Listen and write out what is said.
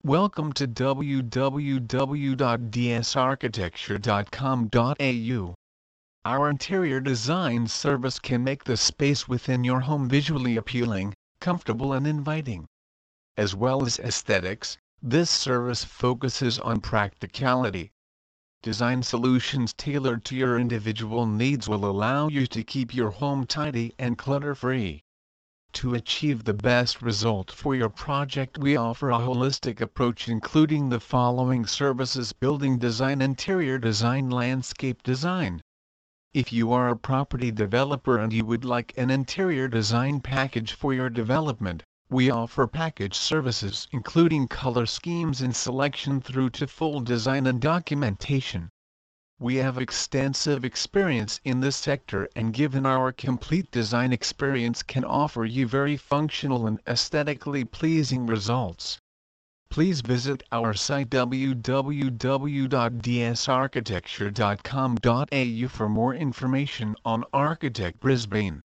Welcome to www.dsarchitecture.com.au. Our interior design service can make the space within your home visually appealing, comfortable and inviting. As well as aesthetics, this service focuses on practicality. Design solutions tailored to your individual needs will allow you to keep your home tidy and clutter-free. To achieve the best result for your project, we offer a holistic approach including the following services: building design, interior design, landscape design. If you are a property developer and you would like an interior design package for your development, we offer package services including color schemes and selection through to full design and documentation. We have extensive experience in this sector, and given our complete design experience, can offer you very functional and aesthetically pleasing results. Please visit our site www.dsarchitecture.com.au for more information on Architect Brisbane.